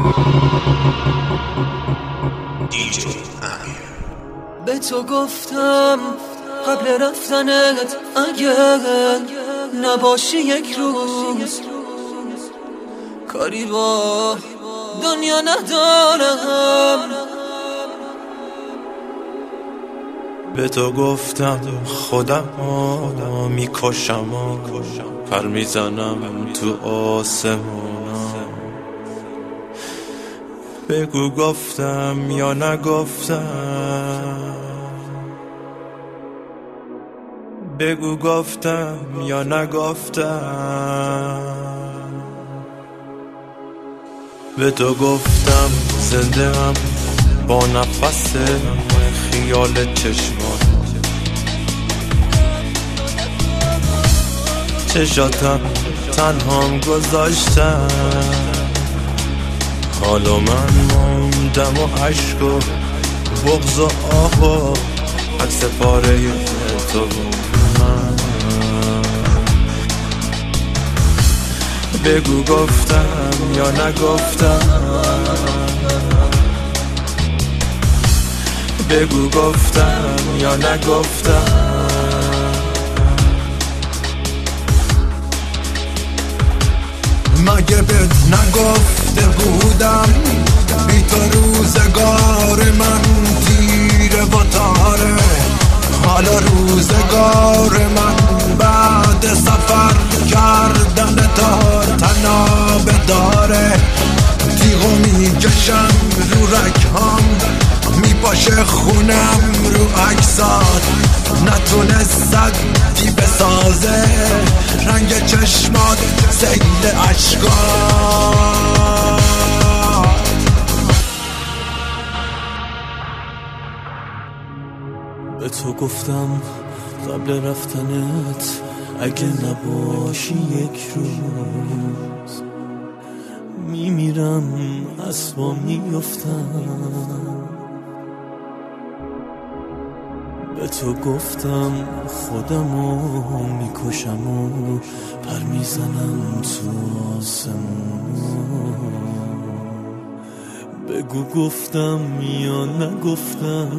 به تو گفتم قبل رفتنت اگر نباشی یک روز کاری با دنیا ندارم. به تو گفتم خودم میکشم و پر میزنم تو آسمونم. بگو گفتم یا نگفتم، بگو گفتم یا نگفتم. به تو گفتم زنده هم با نفس خیال چشمان، چشاتم تنهام گذاشتم. حالا من موندم و عشق و بغض و آه و عکس پاره تو من. بگو گفتم یا نگفتم، بگو گفتم یا نگفتم. مگه بهت نگفته بودم بی تو روزگار من تیره و تاره؟ حالا روزگار من بعد سفر کردن تا تنابه داره. تیغو میکشم رو رگهام، میپاشه خونم رو عکسات. نتونست صدی بسازه رنگ چشمات سیل عشقات. به تو گفتم قبل رفتنت اگه نباشی یک روز میمیرم، اسبا میفتم. به تو گفتم خودمو میکشم و پر میزنم تو آسمون. بگو گفتم یا نگفتم،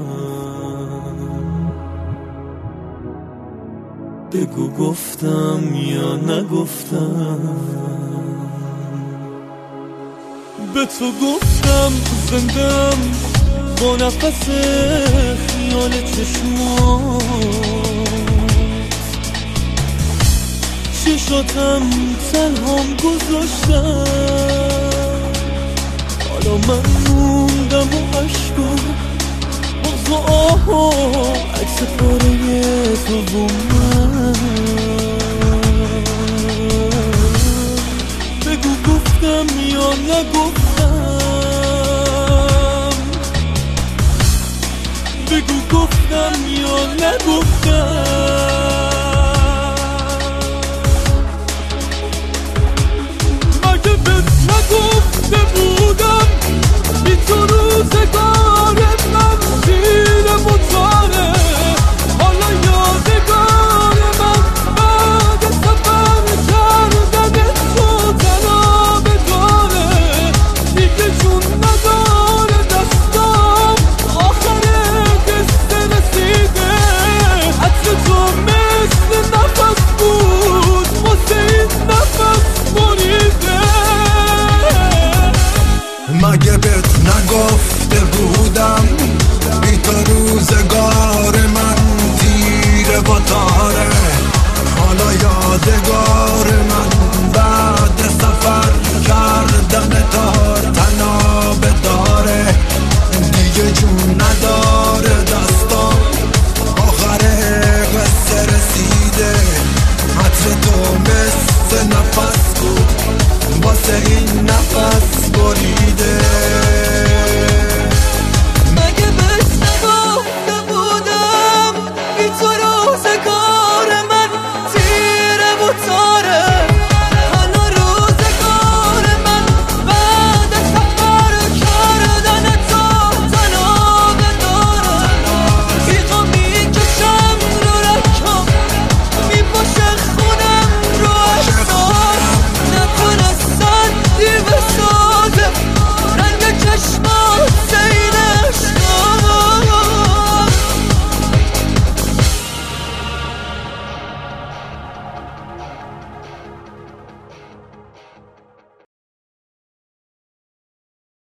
بگو گفتم یا نگفتم. به تو گفتم زندم با نفس خیال چشمات، چشاتم تنهام گذاشتم. حالا من موندم و عشق و بغض و آه و عکس پاره تو و من. بگو گفتم یا نگفتم، بگو گفتم یا نگفتم. مگه بهت نگفته بودم بی تو روزگار من تیره و تاره؟ حالا یادگار من بعد سفر کردن تو تنابه داره. دیگه جون نداره دستم، آخر قصه رسیده. عطر تو مثل نفس بود واسه این نفس بریده. مگه بهت نگفته بودم بی تو روزگار من تیره و تاره؟ حالا یادگار من بعد سفر کردن تا تنابه داره. دیگه جون نداره دستام، آخر قصه رسیده. عطر تو مثل نفس بود واسه این نفس بریده.